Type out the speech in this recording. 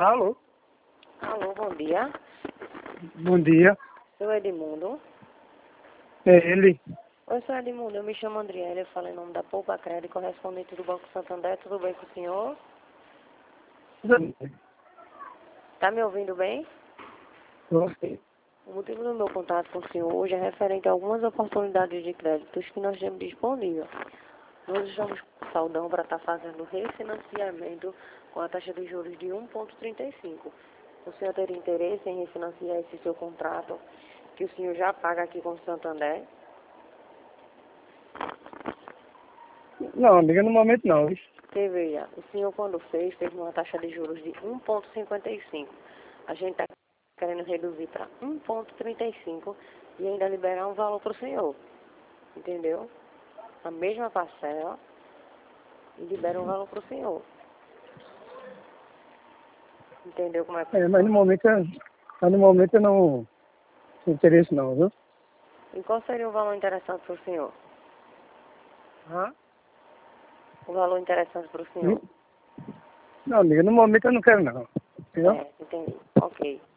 Alô? Alô, bom dia. Bom dia. Seu Edmundo. É ele. Oi, seu Edmundo, eu me chamo Andriele, eu falo em nome da Poupa Crédito, correspondente do Banco Santander. Tudo bem com o senhor? Tá me ouvindo bem? Você. O motivo do meu contato com o senhor hoje é referente a algumas oportunidades de créditos que nós temos disponível. Nós estamos com saldão para estar fazendo refinanciamento com a taxa de juros de 1,35. O senhor teria interesse em refinanciar esse seu contrato que o senhor já paga aqui com o Santander? Não, amiga, no momento não. Porque veja, o senhor quando fez uma taxa de juros de 1,55. A gente está querendo reduzir para 1,35 e ainda liberar um valor para o senhor. Entendeu? A mesma parcela e libera um valor para o senhor. Entendeu como é que Mas no momento eu não tenho interesse não, viu? E qual seria o valor interessante para o senhor? Hã? O valor interessante para o senhor? Não, amiga, no momento eu não quero não. Entendeu? É, entendi. Ok.